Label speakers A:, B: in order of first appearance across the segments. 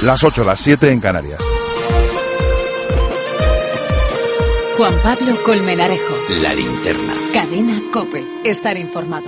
A: Las 8, las 7 en Canarias.
B: Juan Pablo Colmenarejo.
C: La Linterna.
B: Cadena COPE. Estar informado.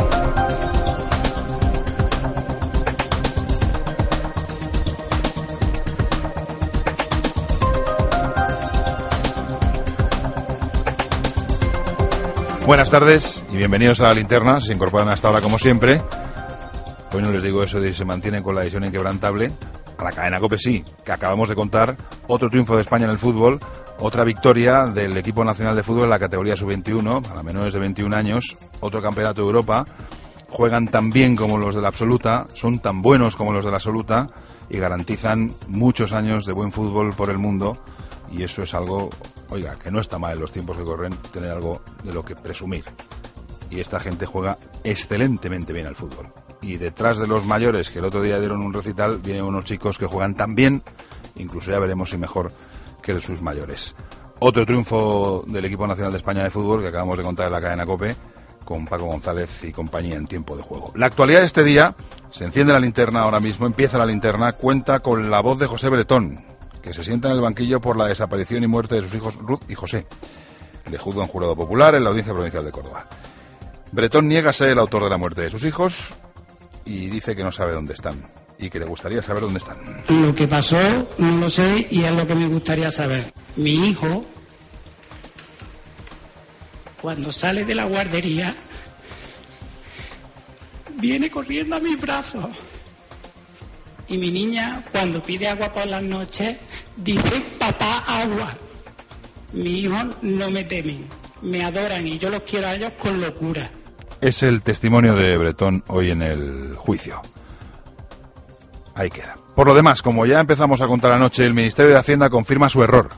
A: Buenas tardes y bienvenidos a La Linterna. Se incorporan hasta ahora como siempre. Hoy no les digo eso de se mantienen con la adhesión inquebrantable. A la cadena COPE sí, que acabamos de contar otro triunfo de España en el fútbol, otra victoria del equipo nacional de fútbol en la categoría sub-21, para menores de 21 años, otro campeonato de Europa. Juegan tan bien como los de la absoluta, son tan buenos como los de la absoluta y garantizan muchos años de buen fútbol por el mundo. Y eso es algo, oiga, que no está mal en los tiempos que corren tener algo de lo que presumir. Y esta gente juega excelentemente bien al fútbol. Y detrás de los mayores, que el otro día dieron un recital, vienen unos chicos que juegan tan bien, incluso ya veremos si mejor que sus mayores. Otro triunfo del equipo nacional de España de fútbol que acabamos de contar en la cadena COPE, con Paco González y compañía en tiempo de juego. La actualidad de este día, se enciende la linterna ahora mismo, empieza la linterna, cuenta con la voz de José Bretón, que se sienta en el banquillo por la desaparición y muerte de sus hijos Ruth y José. Le juzga un jurado popular en la Audiencia Provincial de Córdoba. Bretón niega ser el autor de la muerte de sus hijos y dice que no sabe dónde están y que le gustaría saber dónde están.
D: Lo que pasó no lo sé y es lo que me gustaría saber. Mi hijo, cuando sale de la guardería, viene corriendo a mis brazos. Y mi niña, cuando pide agua por las noches, dice: papá, agua. Mis hijos no me temen, me adoran y yo los quiero a ellos con locura.
A: Es el testimonio de Bretón hoy en el juicio. Ahí queda. Por lo demás, como ya empezamos a contar anoche, el Ministerio de Hacienda confirma su error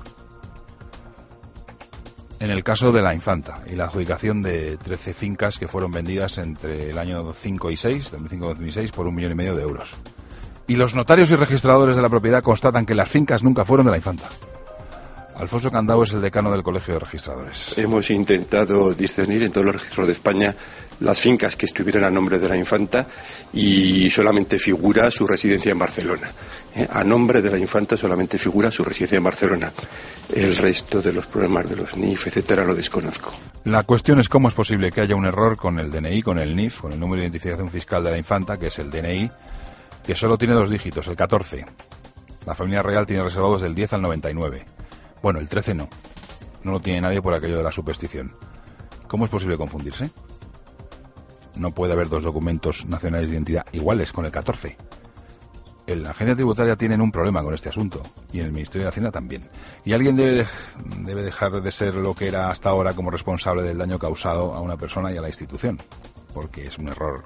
A: en el caso de la Infanta y la adjudicación de 13 fincas que fueron vendidas entre el año 5 y 6, 2005-2006, por 1,5 millones de euros. Y los notarios y registradores de la propiedad constatan que las fincas nunca fueron de la Infanta. Alfonso Candao es el decano del Colegio de Registradores.
E: Hemos intentado discernir en todos los registros de España las fincas que estuvieran a nombre de la Infanta y solamente figura su residencia en Barcelona. A nombre de la Infanta solamente figura su residencia en Barcelona. El resto de los problemas de los NIF, etcétera, lo desconozco.
A: La cuestión es cómo es posible que haya un error con el DNI, con el NIF, con el número de identificación fiscal de la Infanta, que es el DNI, que solo tiene 2 dígitos, el 14. La familia real tiene reservados del 10 al 99. Bueno, el 13 no. No lo tiene nadie por aquello de la superstición. ¿Cómo es posible confundirse? No puede haber 2 documentos nacionales de identidad iguales con el 14. En la agencia tributaria tienen un problema con este asunto y en el Ministerio de Hacienda también. Y alguien debe dejar de ser lo que era hasta ahora como responsable del daño causado a una persona y a la institución, porque es un error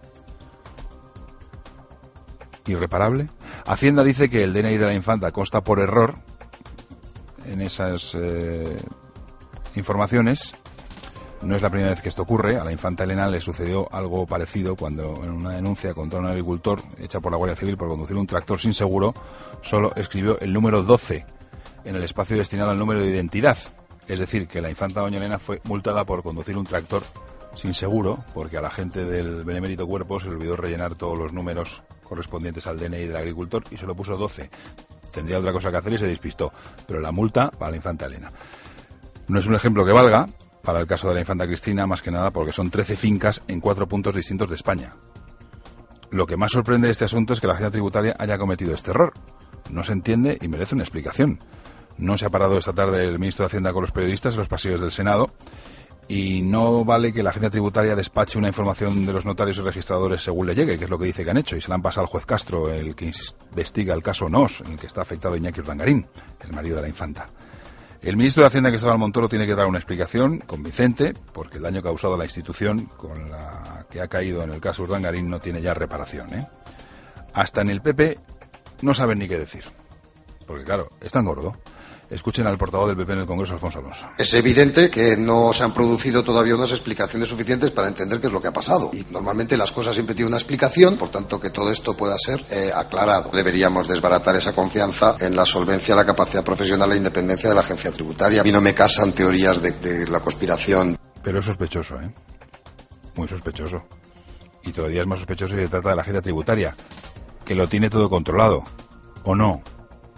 A: irreparable. Hacienda dice que el DNI de la Infanta consta por error en esas informaciones. No es la primera vez que esto ocurre. A la Infanta Elena le sucedió algo parecido cuando en una denuncia contra un agricultor hecha por la Guardia Civil por conducir un tractor sin seguro, solo escribió el número 12 en el espacio destinado al número de identidad. Es decir, que la Infanta Doña Elena fue multada por conducir un tractor sin seguro, porque a la gente del Benemérito Cuerpo se le olvidó rellenar todos los números correspondientes al DNI del agricultor y solo puso 12. Tendría otra cosa que hacer y se despistó, pero la multa para la Infanta Elena. No es un ejemplo que valga para el caso de la Infanta Cristina, más que nada porque son 13 fincas en 4 puntos distintos de España. Lo que más sorprende de este asunto es que la agencia tributaria haya cometido este error. No se entiende y merece una explicación. No se ha parado esta tarde el ministro de Hacienda con los periodistas en los pasillos del Senado y no vale que la agencia tributaria despache una información de los notarios y registradores según le llegue, que es lo que dice que han hecho, y se la han pasado al juez Castro, el que investiga el caso NOS, en el que está afectado Iñaki Urdangarín, el marido de la Infanta. El ministro de Hacienda, Cristóbal Montoro, tiene que dar una explicación convincente, porque el daño causado a la institución con la que ha caído en el caso Urdangarín no tiene ya reparación, Hasta en el PP no saben ni qué decir, porque claro, es tan gordo. Escuchen al portavoz del PP en el Congreso, Alfonso Alonso.
F: Es evidente que no se han producido todavía unas explicaciones suficientes para entender qué es lo que ha pasado. Y normalmente las cosas siempre tienen una explicación, por tanto que todo esto pueda ser aclarado. Deberíamos desbaratar esa confianza en la solvencia, la capacidad profesional e independencia de la agencia tributaria. A mí no me casan teorías de la conspiración.
A: Pero es sospechoso, Muy sospechoso. Y todavía es más sospechoso si se trata de la agencia tributaria, que lo tiene todo controlado. ¿O no?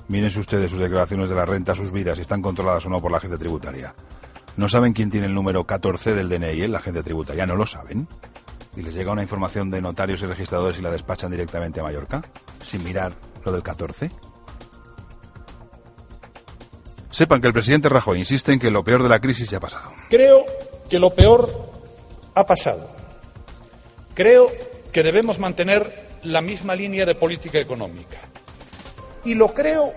A: Mírense ustedes sus declaraciones de la renta, sus vidas, si están controladas o no por la agencia tributaria. ¿No saben quién tiene el número 14 del DNI en la agencia tributaria? ¿No lo saben? ¿Y les llega una información de notarios y registradores y la despachan directamente a Mallorca? Sin mirar lo del 14. Sepan que el presidente Rajoy insiste en que lo peor de la crisis ya ha pasado.
C: Creo que lo peor ha pasado. Creo que debemos mantener la misma línea de política económica. Y lo creo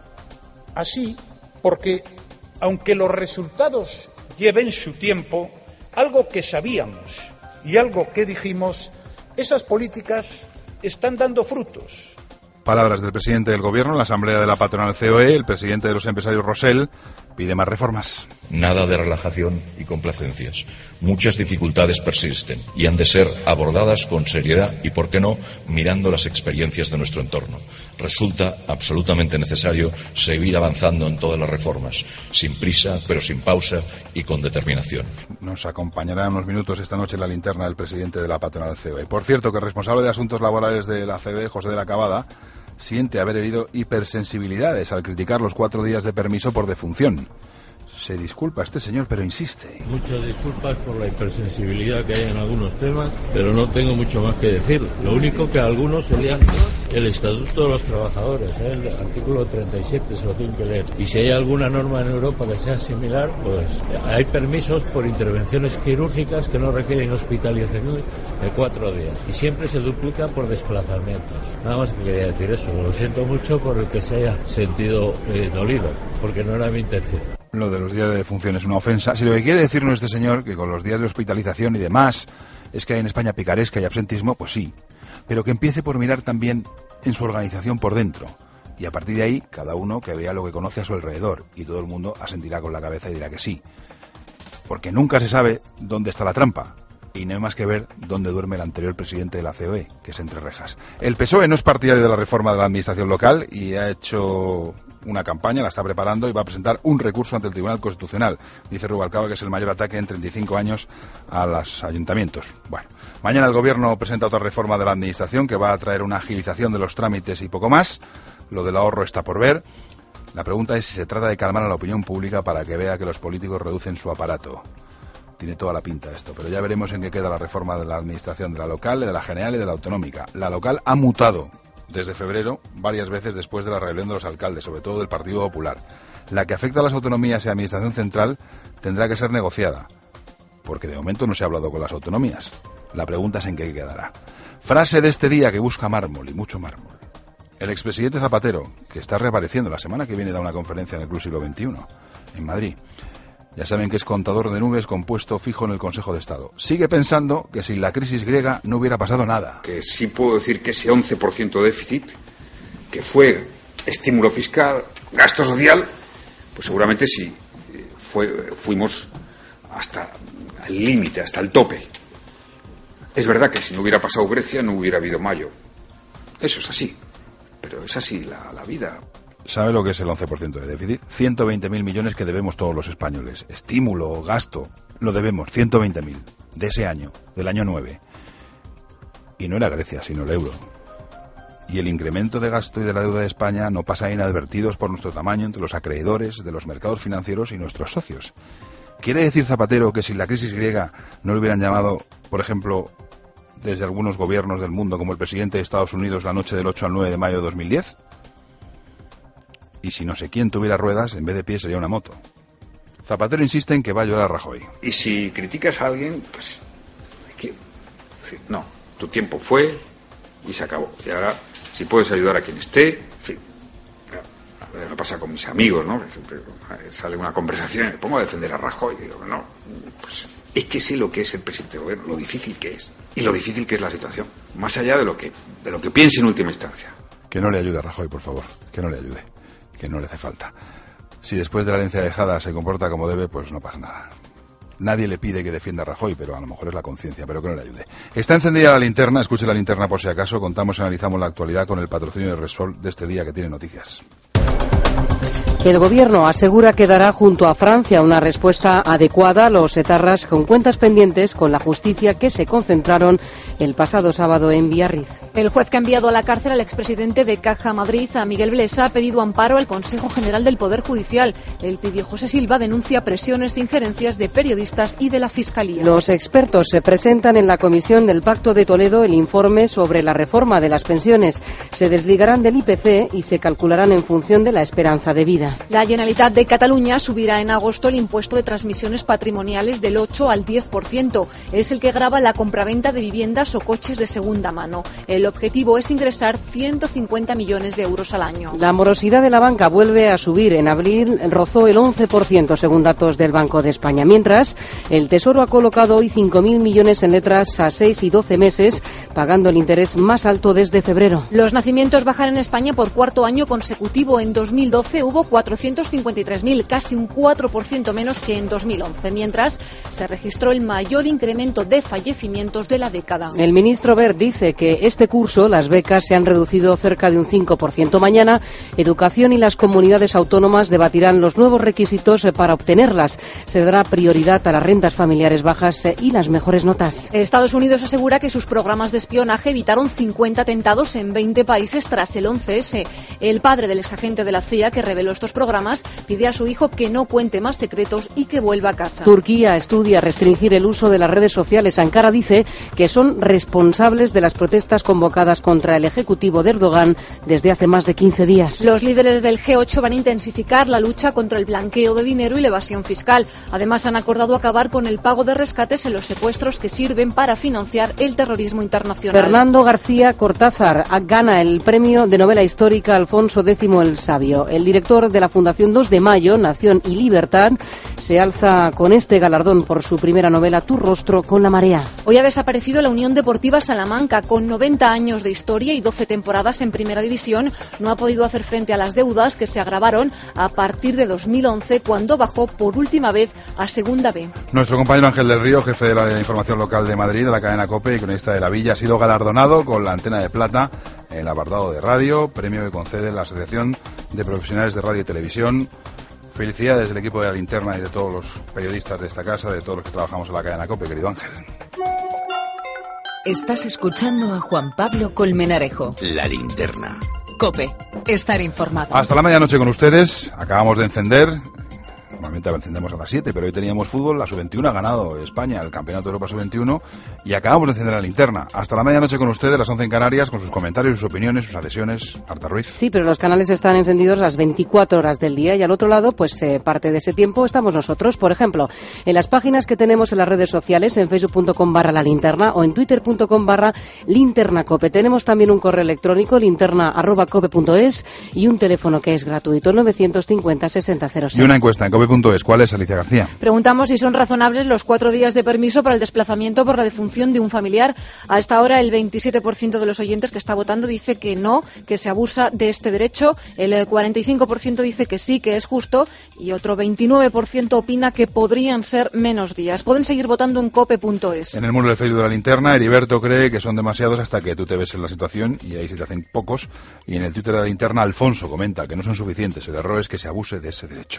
C: así porque, aunque los resultados lleven su tiempo, algo que sabíamos y algo que dijimos, esas políticas están dando frutos.
A: Palabras del presidente del Gobierno en la Asamblea de la Patronal COE. El presidente de los empresarios, Rosell, pide más reformas.
G: Nada de relajación y complacencias. Muchas dificultades persisten y han de ser abordadas con seriedad y, por qué no, mirando las experiencias de nuestro entorno. Resulta absolutamente necesario seguir avanzando en todas las reformas, sin prisa, pero sin pausa y con determinación.
A: Nos acompañará en unos minutos esta noche la linterna del presidente de la Patronal COE. Por cierto, que el responsable de asuntos laborales de la COE, José de la Cabada, siente haber herido hipersensibilidades al criticar los 4 días de permiso por defunción. Se disculpa este señor, pero insiste.
H: Muchas disculpas por la hipersensibilidad que hay en algunos temas, pero no tengo mucho más que decir. Lo único que a algunos se lean el Estatuto de los Trabajadores, el artículo 37, se lo tienen que leer. Y si hay alguna norma en Europa que sea similar, pues hay permisos por intervenciones quirúrgicas que no requieren hospitalización de 4 días. Y siempre se duplica por desplazamientos. Nada más que quería decir eso. Lo siento mucho por el que se haya sentido dolido, porque no era mi intención.
A: Lo de los días de defunción es una ofensa. Si lo que quiere decirnos este señor, que con los días de hospitalización y demás es que hay en España picaresca y absentismo, pues sí. Pero que empiece por mirar también en su organización por dentro. Y a partir de ahí, cada uno que vea lo que conoce a su alrededor. Y todo el mundo asentirá con la cabeza y dirá que sí. Porque nunca se sabe dónde está la trampa. Y no hay más que ver dónde duerme el anterior presidente de la COE, que es entre rejas. El PSOE no es partidario de la reforma de la administración local y ha hecho una campaña, la está preparando y va a presentar un recurso ante el Tribunal Constitucional. Dice Rubalcaba que es el mayor ataque en 35 años a los ayuntamientos. Bueno, mañana el Gobierno presenta otra reforma de la administración que va a traer una agilización de los trámites y poco más. Lo del ahorro está por ver. La pregunta es si se trata de calmar a la opinión pública para que vea que los políticos reducen su aparato. Tiene toda la pinta esto, pero ya veremos en qué queda la reforma de la administración de la local, de la general y de la autonómica. La local ha mutado desde febrero varias veces después de la rebelión de los alcaldes, sobre todo del Partido Popular. La que afecta a las autonomías y a la administración central tendrá que ser negociada, porque de momento no se ha hablado con las autonomías. La pregunta es en qué quedará. Frase de este día que busca mármol, y mucho mármol. El expresidente Zapatero, que está reapareciendo la semana que viene, da una conferencia en el Club Siglo XXI, en Madrid. Ya saben que es contador de nubes con puesto fijo en el Consejo de Estado. Sigue pensando que sin la crisis griega no hubiera pasado nada.
I: Que sí puedo decir que ese 11% de déficit, que fue estímulo fiscal, gasto social, pues seguramente sí fuimos hasta el límite, hasta el tope. Es verdad que si no hubiera pasado Grecia no hubiera habido mayo. Eso es así, pero es así la vida.
A: ¿Sabe lo que es el 11% de déficit? 120.000 millones que debemos todos los españoles. Estímulo, gasto, lo debemos, 120.000 de ese año, del año 9. Y no era Grecia, sino el euro. Y el incremento de gasto y de la deuda de España no pasa inadvertidos por nuestro tamaño entre los acreedores de los mercados financieros y nuestros socios. ¿Quiere decir Zapatero que sin la crisis griega no le hubieran llamado, por ejemplo, desde algunos gobiernos del mundo, como el presidente de Estados Unidos la noche del 8 al 9 de mayo de 2010? Y si no sé quién tuviera ruedas, en vez de pie sería una moto. Zapatero insiste en que va a ayudar a Rajoy.
I: Y si criticas a alguien, pues hay que decir, no, tu tiempo fue y se acabó. Y ahora, si puedes ayudar a quien esté, en fin. A ver, me pasa con mis amigos, ¿no? Siempre sale una conversación y me pongo a defender a Rajoy y digo, no, pues es que sé lo que es el presidente del gobierno, lo difícil que es y lo difícil que es la situación, más allá de lo que piense en última instancia.
A: Que no le ayude a Rajoy, por favor, que no le ayude. Que no le hace falta. Si después de la herencia dejada se comporta como debe, pues no pasa nada. Nadie le pide que defienda a Rajoy, pero a lo mejor es la conciencia, pero que no le ayude. Está encendida la linterna, escuche la linterna por si acaso. Contamos y analizamos la actualidad con el patrocinio de Repsol de este día que tiene noticias.
J: El Gobierno asegura que dará junto a Francia una respuesta adecuada a los etarras con cuentas pendientes con la justicia que se concentraron el pasado sábado en Biarritz.
K: El juez que ha enviado a la cárcel al expresidente de Caja Madrid, a Miguel Blesa, ha pedido amparo al Consejo General del Poder Judicial. El pidió José Silva denuncia presiones e injerencias de periodistas y de la Fiscalía.
J: Los expertos se presentan en la Comisión del Pacto de Toledo el informe sobre la reforma de las pensiones. Se desligarán del IPC y se calcularán en función de la esperanza de vida.
K: La Generalitat de Cataluña subirá en agosto el impuesto de transmisiones patrimoniales del 8 al 10%. Es el que grava la compraventa de viviendas o coches de segunda mano. El objetivo es ingresar 150 millones de euros al año.
J: La morosidad de la banca vuelve a subir. En abril rozó el 11% según datos del Banco de España. Mientras, el Tesoro ha colocado hoy 5.000 millones en letras a 6 y 12 meses, pagando el interés más alto desde febrero.
K: Los nacimientos bajan en España por cuarto año consecutivo. En 2012 hubo 453.000, casi un 4% menos que en 2011, mientras se registró el mayor incremento de fallecimientos de la década.
J: El ministro Wert dice que este curso las becas se han reducido cerca de un 5%. Mañana, Educación y las comunidades autónomas debatirán los nuevos requisitos para obtenerlas. Se dará prioridad a las rentas familiares bajas y las mejores notas.
K: Estados Unidos asegura que sus programas de espionaje evitaron 50 atentados en 20 países tras el 11S. El padre del exagente de la CIA que reveló estos programas pide a su hijo que no cuente más secretos y que vuelva a casa.
J: Turquía estudia restringir el uso de las redes sociales. Ankara dice que son responsables de las protestas convocadas contra el ejecutivo de Erdogan desde hace más de 15 días.
K: Los líderes del G8 van a intensificar la lucha contra el blanqueo de dinero y la evasión fiscal. Además, han acordado acabar con el pago de rescates en los secuestros que sirven para financiar el terrorismo internacional.
J: Fernando García Cortázar gana el premio de novela histórica Alfonso X el Sabio. El director de la Fundación 2 de Mayo, Nación y Libertad, se alza con este galardón por su primera novela Tu rostro con la marea.
K: Hoy ha desaparecido la Unión Deportiva Salamanca. Con 90 años de historia y 12 temporadas en Primera División, no ha podido hacer frente a las deudas que se agravaron a partir de 2011, cuando bajó por última vez a Segunda B.
A: Nuestro compañero Ángel del Río, jefe de la información local de Madrid, de la cadena COPE y cronista de La Villa, ha sido galardonado con la Antena de Plata en el apartado de radio, premio que concede la Asociación de Profesionales de Radio y Televisión. Felicidades del equipo de La Linterna y de todos los periodistas de esta casa, de todos los que trabajamos en la cadena COPE, querido Ángel.
B: Estás escuchando a Juan Pablo Colmenarejo.
L: La Linterna.
B: COPE, estar informado.
A: Hasta la medianoche con ustedes. Acabamos de encender. Normalmente encendemos a las 7, pero hoy teníamos fútbol. La Sub-21 ha ganado España el Campeonato de Europa Sub-21 y acabamos de encender la linterna. Hasta la medianoche con ustedes, las 11 en Canarias, con sus comentarios, sus opiniones, sus adhesiones. Marta Ruiz.
J: Sí, pero los canales están encendidos las 24 horas del día y al otro lado, pues parte de ese tiempo estamos nosotros. Por ejemplo, en las páginas que tenemos en las redes sociales, en facebook.com/la linterna o en twitter.com/linternacope. Tenemos también un correo electrónico, linterna@cope.es, y un teléfono que es gratuito, 950-6006.
A: Y una encuesta en cope.es. ¿Cuál es, Alicia García?
K: Preguntamos si son razonables los 4 días de permiso para el desplazamiento por la defunción de un familiar. A esta hora, el 27% de los oyentes que está votando dice que no, que se abusa de este derecho. El 45% dice que sí, que es justo, y otro 29% opina que podrían ser menos días. Pueden seguir votando en cope.es.
A: En el muro del Facebook de La Linterna, Heriberto cree que son demasiados hasta que tú te ves en la situación y ahí se te hacen pocos. Y en el Twitter de La Linterna, Alfonso comenta que no son suficientes. El error es que se abuse de ese derecho.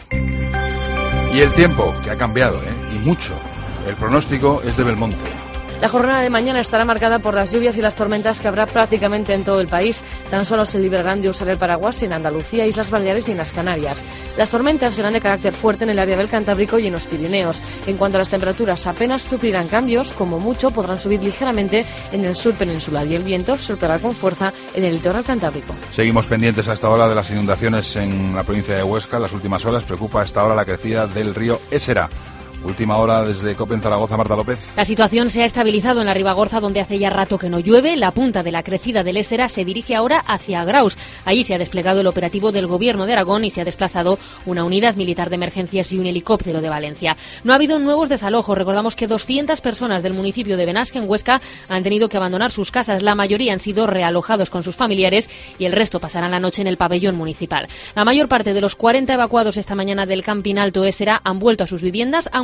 A: Y el tiempo, que ha cambiado, y mucho. El pronóstico es de Belmonte.
M: La jornada de mañana estará marcada por las lluvias y las tormentas que habrá prácticamente en todo el país. Tan solo se librarán de usar el paraguas en Andalucía, Islas Baleares y en las Canarias. Las tormentas serán de carácter fuerte en el área del Cantábrico y en los Pirineos. En cuanto a las temperaturas, apenas sufrirán cambios, como mucho podrán subir ligeramente en el sur peninsular y el viento soplará con fuerza en el litoral cantábrico.
A: Seguimos pendientes a esta hora de las inundaciones en la provincia de Huesca. En las últimas horas preocupa a esta hora la crecida del río Ésera. Última hora desde COPE en Zaragoza, Marta López.
N: La situación se ha estabilizado en la Ribagorza, donde hace ya rato que no llueve. La punta de la crecida del Ésera se dirige ahora hacia Graus. Allí se ha desplegado el operativo del Gobierno de Aragón y se ha desplazado una unidad militar de emergencias y un helicóptero de Valencia. No ha habido nuevos desalojos. Recordamos que 200 personas del municipio de Benasque, en Huesca, han tenido que abandonar sus casas. La mayoría han sido realojados con sus familiares y el resto pasarán la noche en el pabellón municipal. La mayor parte de los 40 evacuados esta mañana del Camping Alto Ésera han vuelto a sus viviendas, han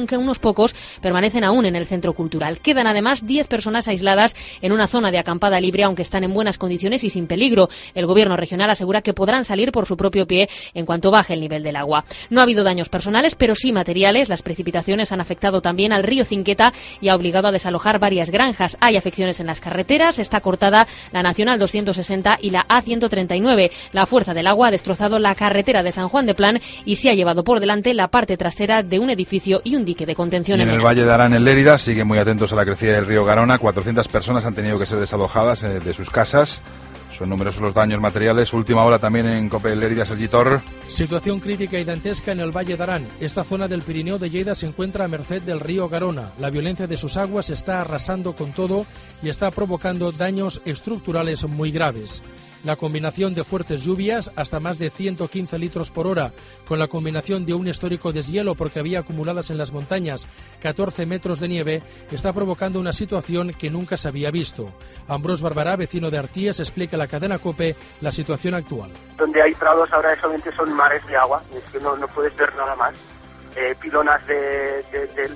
N: aunque unos pocos permanecen aún en el centro cultural. Quedan además 10 personas aisladas en una zona de acampada libre, aunque están en buenas condiciones y sin peligro. El gobierno regional asegura que podrán salir por su propio pie en cuanto baje el nivel del agua. No ha habido daños personales, pero sí materiales. Las precipitaciones han afectado también al río Cinqueta y ha obligado a desalojar varias granjas. Hay afecciones en las carreteras. Está cortada la Nacional 260 y la A139. La fuerza del agua ha destrozado la carretera de San Juan de Plan y se ha llevado por delante la parte trasera de un edificio y un dique de contención.
A: Y en el Valle de Arán, en Lérida, siguen muy atentos a la crecida del río Garona. 400 personas han tenido que ser desalojadas de sus casas. Son numerosos los daños materiales. Última hora también en COPE Lérida, Sergi Tor.
L: Situación crítica y dantesca en el Valle de Arán. Esta zona del Pirineo de Lleida se encuentra a merced del río Garona. La violencia de sus aguas está arrasando con todo y está provocando daños estructurales muy graves. La combinación de fuertes lluvias, hasta más de 115 litros por hora, con la combinación de un histórico deshielo porque había acumuladas en las montañas 14 metros de nieve, está provocando una situación que nunca se había visto. Ambrós Barbará, vecino de Arties, explica a la cadena COPE la situación actual.
O: Donde hay prados ahora solamente son mares de agua, es que no puedes ver nada más. Pilonas de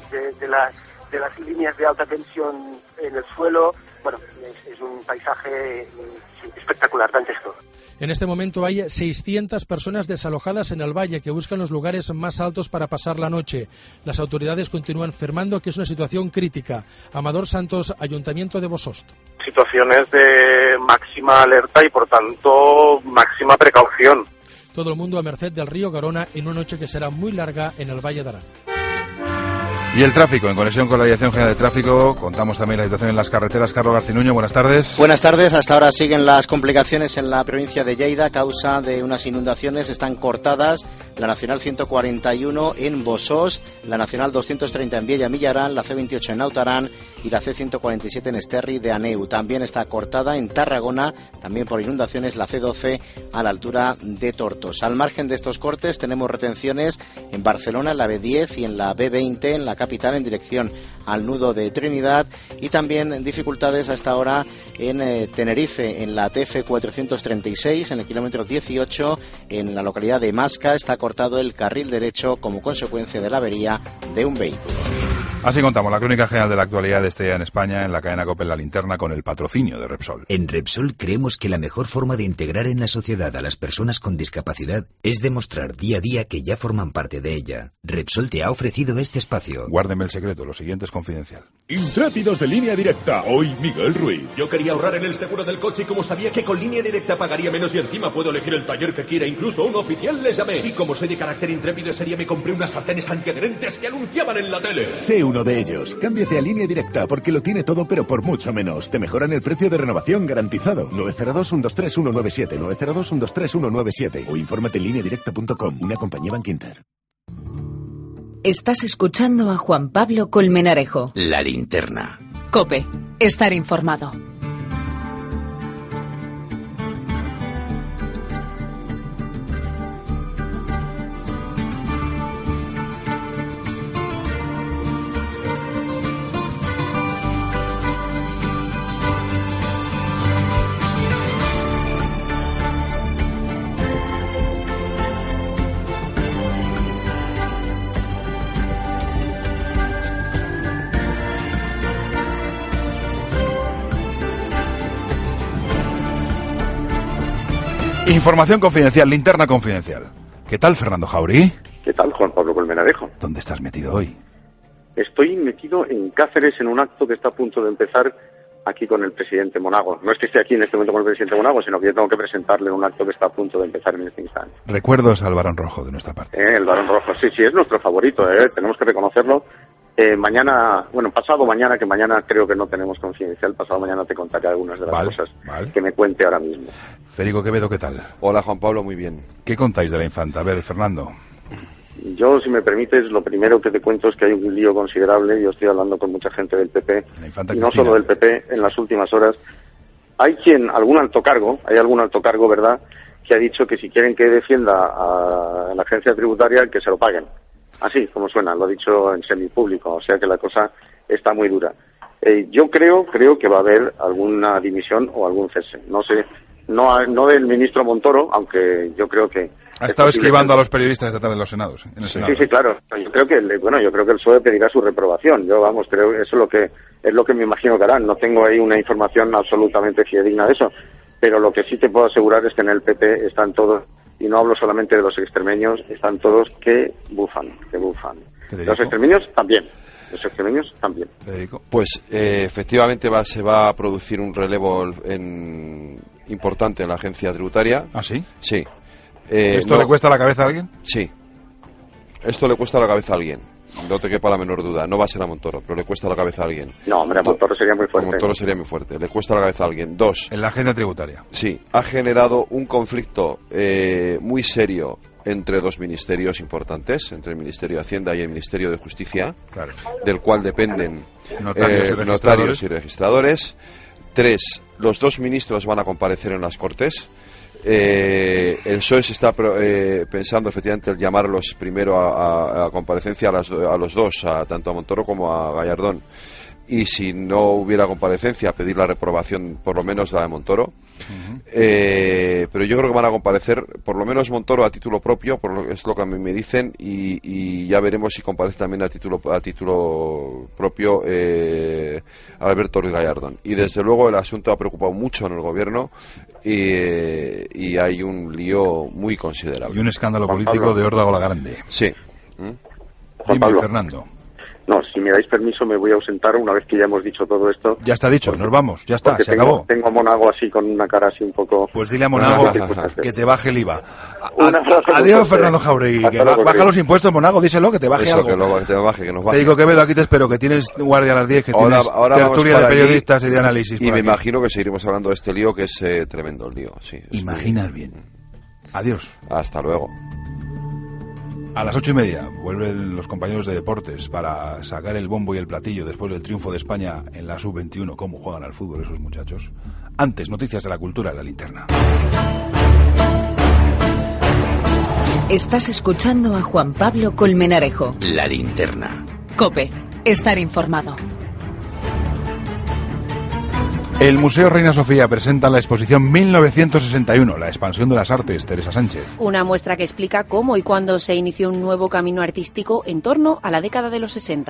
O: las líneas de alta tensión en el suelo. Bueno, es un paisaje espectacular, dantesco.
L: En este momento hay 600 personas desalojadas en el valle que buscan los lugares más altos para pasar la noche. Las autoridades continúan afirmando que es una situación crítica. Amador Santos, Ayuntamiento de Bosost.
P: Situaciones de máxima alerta y, por tanto, máxima precaución.
L: Todo el mundo a merced del río Garona en una noche que será muy larga en el Valle de Arán.
A: Y el tráfico, en conexión con la Dirección General de Tráfico, contamos también la situación en las carreteras. Carlos Garcinuño, buenas tardes.
Q: Buenas tardes. Hasta ahora siguen las complicaciones en la provincia de Lleida a causa de unas inundaciones. Están cortadas la Nacional 141 en Bosós, la Nacional 230 en Viella Millarán, la C28 en Nautarán y la C147 en Esterri de Aneu. También está cortada en Tarragona, también por inundaciones, la C12 a la altura de Tortos. Al margen de estos cortes tenemos retenciones en Barcelona, en la B10 y en la B20, en la capital en dirección al nudo de Trinidad, y también dificultades hasta ahora en Tenerife, en la TF 436, en el kilómetro 18, en la localidad de Masca, está cortado el carril derecho como consecuencia de la avería de un vehículo.
A: Así contamos la crónica general de la actualidad de este día en España en la cadena COPE en la linterna con el patrocinio de Repsol.
R: En Repsol creemos que la mejor forma de integrar en la sociedad a las personas con discapacidad es demostrar día a día que ya forman parte de ella. Repsol te ha ofrecido este espacio.
A: Guárdeme el secreto, lo siguiente es confidencial.
S: Intrépidos de Línea Directa, hoy Miguel Ruiz.
T: Yo quería ahorrar en el seguro del coche y como sabía que con Línea Directa pagaría menos y encima puedo elegir el taller que quiera, incluso un oficial, les llamé. Y como soy de carácter intrépido ese día me compré unas sartenes antiadherentes que anunciaban en la tele.
S: Sé uno de ellos. Cámbiate a Línea Directa porque lo tiene todo pero por mucho menos. Te mejoran el precio de renovación garantizado. 902-123-197, 902-123-197 o infórmate en lineadirecta.com, una compañía Bankinter.
B: Estás escuchando a Juan Pablo Colmenarejo.
R: La linterna.
B: COPE. Estar informado.
A: Información confidencial, linterna confidencial. ¿Qué tal, Fernando Jaurí?
P: ¿Qué tal, Juan Pablo Colmenarejo?
A: ¿Dónde estás metido hoy?
P: Estoy metido en Cáceres en un acto que está a punto de empezar aquí con el presidente Monago. No es que esté aquí en este momento con el presidente Monago, sino que yo tengo que presentarle un acto que está a punto de empezar en este instante.
A: Recuerdos al Barón Rojo de nuestra parte.
P: El Barón Rojo, sí, es nuestro favorito, tenemos que reconocerlo. Pasado mañana, que mañana creo que no tenemos confidencial, pasado mañana te contaré algunas de las cosas que me cuente ahora mismo.
A: Federico Quevedo, ¿qué tal?
U: Hola, Juan Pablo, muy bien.
A: ¿Qué contáis de la infanta? A ver, Fernando.
P: Yo, si me permites, lo primero que te cuento es que hay un lío considerable. Yo estoy hablando con mucha gente del PP, y no solo del PP, en las últimas horas. Hay algún alto cargo, ¿verdad?, que ha dicho que si quieren que defienda a la agencia tributaria, que se lo paguen. Así como suena, lo ha dicho en semipúblico, o sea que la cosa está muy dura. Yo creo que va a haber alguna dimisión o algún cese. No sé, no del ministro Montoro, aunque yo creo que
A: Ha estado esquivando a los periodistas esta tarde en los senados, en el Senado.
P: Sí, claro. Yo creo que el PSOE pedirá su reprobación. Yo, creo que eso es lo que me imagino que harán. No tengo ahí una información absolutamente fidedigna de eso. Pero lo que sí te puedo asegurar es que en el PP están todos, y no hablo solamente de los extremeños, están todos que bufan.
A: Federico.
P: Los extremeños también.
A: Federico.
U: Pues efectivamente se va a producir un relevo importante en la agencia tributaria.
A: ¿Ah, sí?
U: Sí.
A: ¿Esto le cuesta la cabeza a alguien?
U: Sí. Esto le cuesta la cabeza a alguien. No te quepa la menor duda. No va a ser a Montoro, pero le cuesta la cabeza a alguien.
P: No, hombre, a Montoro sería muy fuerte.
U: Montoro sería muy fuerte. Le cuesta la cabeza a alguien. 2.
A: En la agenda tributaria.
U: Sí. Ha generado un conflicto muy serio entre dos ministerios importantes, entre el Ministerio de Hacienda y el Ministerio de Justicia,
A: claro,
U: del cual dependen
A: notarios
U: y registradores. 3. Los dos ministros van a comparecer en las Cortes. El PSOE se está pensando efectivamente el llamarlos primero a comparecencia a los dos, tanto a Montoro como a Gallardón, y si no hubiera comparecencia pedir la reprobación, por lo menos la de Montoro. Pero yo creo que van a comparecer por lo menos Montoro a título propio, es lo que a mí me dicen, y ya veremos si comparece también a título propio Alberto Ruiz Gallardón. Y desde luego el asunto ha preocupado mucho en el gobierno y hay un lío muy considerable.
A: Y un escándalo político de órdago la grande.
U: Sí.
A: Dime, Fernando.
P: No, si me dais permiso me voy a ausentar una vez que ya hemos dicho todo esto.
A: Ya está dicho, nos vamos, ya está, se acabó.
P: Tengo a Monago así con una cara así un poco...
A: Pues dile a Monago que te baje el IVA. Adiós, Fernando Jauregui, que baja los impuestos, Monago, díselo, que te baje algo.
U: Que nos baje.
A: Te digo, Quevedo, aquí te espero, que tienes guardia a las 10, que tienes tertulia de periodistas y de análisis.
U: Y me imagino que seguiremos hablando de este lío, que es tremendo el lío. Sí,
A: imaginas bien. Adiós.
U: Hasta luego.
A: A las 8:30 vuelven los compañeros de deportes para sacar el bombo y el platillo después del triunfo de España en la Sub-21. ¿Cómo juegan al fútbol esos muchachos? Antes, noticias de la cultura en la linterna.
B: Estás escuchando a Juan Pablo Colmenarejo.
R: La linterna.
B: COPE. Estar informado.
A: El Museo Reina Sofía presenta la exposición 1961, la expansión de las artes, Teresa Sánchez.
V: Una muestra que explica cómo y cuándo se inició un nuevo camino artístico en torno a la década de los 60.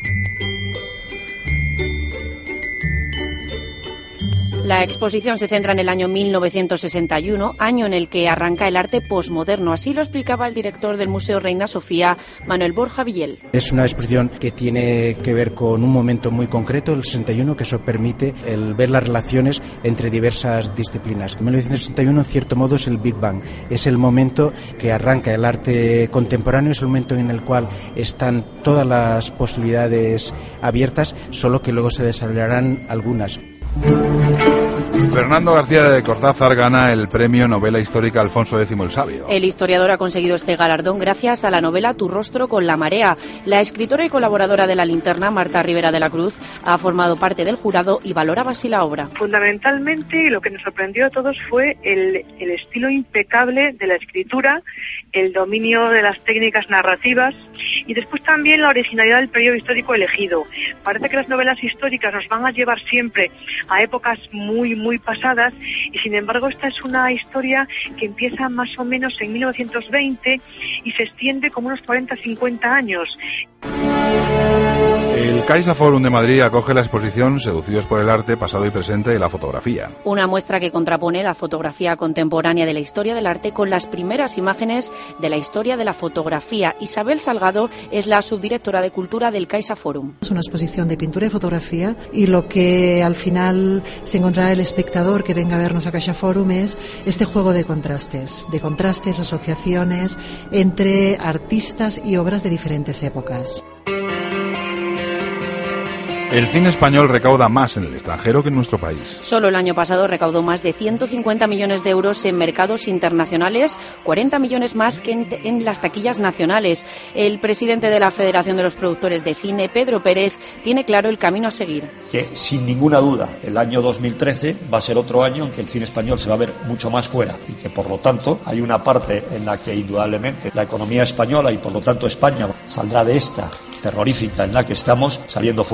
V: La exposición se centra en el año 1961, año en el que arranca el arte posmoderno. Así lo explicaba el director del Museo Reina Sofía, Manuel Borja Villel.
W: Es una exposición que tiene que ver con un momento muy concreto, el 61, que eso permite el ver las relaciones entre diversas disciplinas. 1961, en cierto modo, es el Big Bang. Es el momento que arranca el arte contemporáneo, es el momento en el cual están todas las posibilidades abiertas, solo que luego se desarrollarán algunas.
A: Fernando García de Cortázar gana el premio Novela Histórica Alfonso X el Sabio.
V: El historiador ha conseguido este galardón gracias a la novela Tu rostro con la marea. La escritora y colaboradora de La Linterna, Marta Rivera de la Cruz, ha formado parte del jurado y valoraba así la obra.
X: Fundamentalmente, lo que nos sorprendió a todos fue el estilo impecable de la escritura, el dominio de las técnicas narrativas y después también la originalidad del periodo histórico elegido. Parece que las novelas históricas nos van a llevar siempre a épocas muy pasadas y sin embargo esta es una historia que empieza más o menos en 1920 y se extiende como unos 40-50 años.
A: El Caixa Forum de Madrid acoge la exposición Seducidos por el arte, pasado y presente de la fotografía.
V: Una muestra que contrapone la fotografía contemporánea de la historia del arte con las primeras imágenes de la historia de la fotografía. Isabel Salgado es la subdirectora de Cultura del Caixa Forum.
Y: Es una exposición de pintura y fotografía y lo que al final se encontrará el espectador que venga a vernos a Caixa Forum es este juego de contrastes, asociaciones entre artistas y obras de diferentes épocas.
A: El cine español recauda más en el extranjero que en nuestro país.
V: Solo el año pasado recaudó más de 150 millones de euros en mercados internacionales, 40 millones más que en las taquillas nacionales. El presidente de la Federación de los Productores de Cine, Pedro Pérez, tiene claro el camino a seguir.
Z: Que sin ninguna duda el año 2013 va a ser otro año en que el cine español se va a ver mucho más fuera y que por lo tanto hay una parte en la que indudablemente la economía española y por lo tanto España saldrá de esta terrorífica en la que estamos saliendo fuera. Desde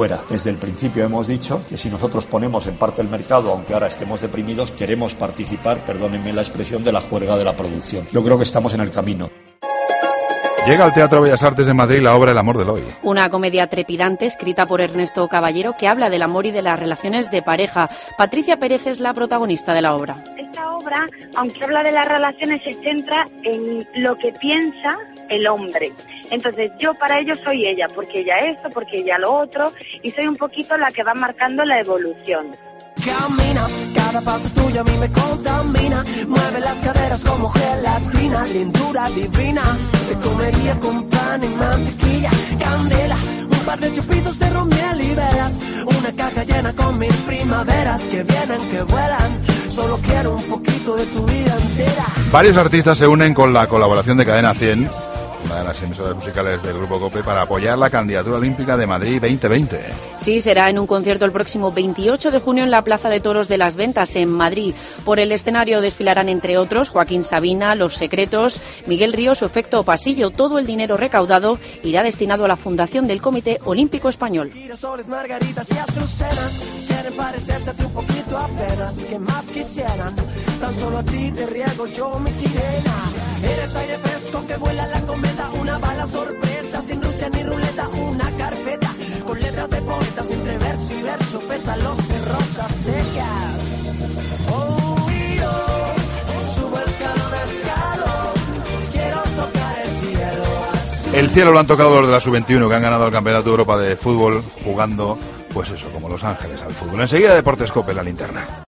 Z: desde el principio hemos dicho que si nosotros ponemos en parte el mercado, aunque ahora estemos deprimidos, queremos participar, perdónenme la expresión, de la juerga de la producción. Yo creo que estamos en el camino.
A: Llega al Teatro Bellas Artes de Madrid la obra El amor de Eloy.
V: Una comedia trepidante escrita por Ernesto Caballero que habla del amor y de las relaciones de pareja. Patricia Pérez es la protagonista de la obra.
C: Esta obra, aunque habla de las relaciones, se centra en lo que piensa el hombre. Entonces yo para ello soy ella, porque ella esto, porque ella lo otro, y soy un poquito la que va marcando la evolución.
D: Camina, cada paso tuyo a mí me contamina. Mueve las caderas como gelatina, lindura divina. Te comería con pan y mantequilla, candela, un par de chupitos de romiel y velas. Una caja llena con mil primaveras que vienen, que vuelan. Solo quiero un poquito de tu vida entera.
A: Varios artistas se unen con la colaboración de Cadena 100, una de las emisoras musicales del Grupo COPE, para apoyar la candidatura olímpica de Madrid 2020.
V: Sí, será en un concierto el próximo 28 de junio en la Plaza de Toros de las Ventas, en Madrid. Por el escenario desfilarán, entre otros, Joaquín Sabina, Los Secretos, Miguel Ríos o Efecto Pasillo. Todo el dinero recaudado irá destinado a la Fundación del Comité Olímpico Español.
D: Girasoles, margaritas y azucenas quieren parecerse a ti un poquito apenas. ¿Qué más quisieran? Tan solo a ti te riego yo mi sirena. Eres aire fresco que vuela la cometa, una bala sorpresa, sin Rusia ni ruleta, una carpeta con letras de poetas, entre verso y verso, pétalos de rosas secas. Oh, yo subo escalón a escalón, quiero tocar el cielo azul.
A: El cielo lo han tocado los de la Sub-21, que han ganado el Campeonato de Europa de Fútbol jugando, pues eso, como Los Ángeles al fútbol. Enseguida Deportes COPE, la linterna.